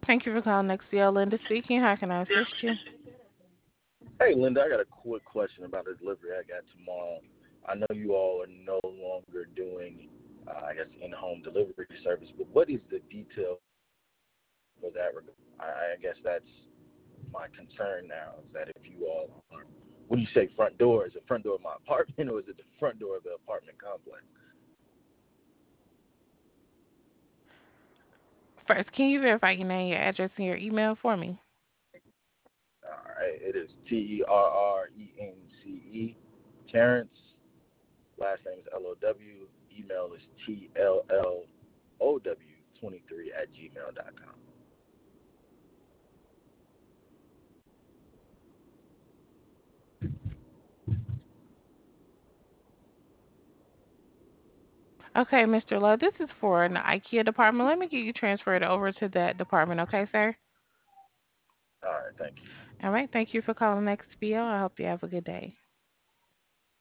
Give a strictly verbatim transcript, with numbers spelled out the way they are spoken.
Thank you for calling X C L. Linda speaking. How can I assist you? Hey, Linda, I got a quick question about a delivery I got tomorrow. I know you all are no longer doing, uh, I guess, in-home delivery service, but what is the detail for that? I, I guess that's my concern now is that if you all are, when you say front door, is it front door of my apartment or is it the front door of the apartment complex? First, can you verify your name, your address, and your email for me? All right, it is T E R R E N C E, Terrence. Last name is L O W. Email is T L L O W twenty-three at gmail dot com. Okay, Mister Lowe, this is for an IKEA department. Let me get you transferred over to that department, okay, sir? All right, thank you. All right, thank you for calling X B O. I hope you have a good day.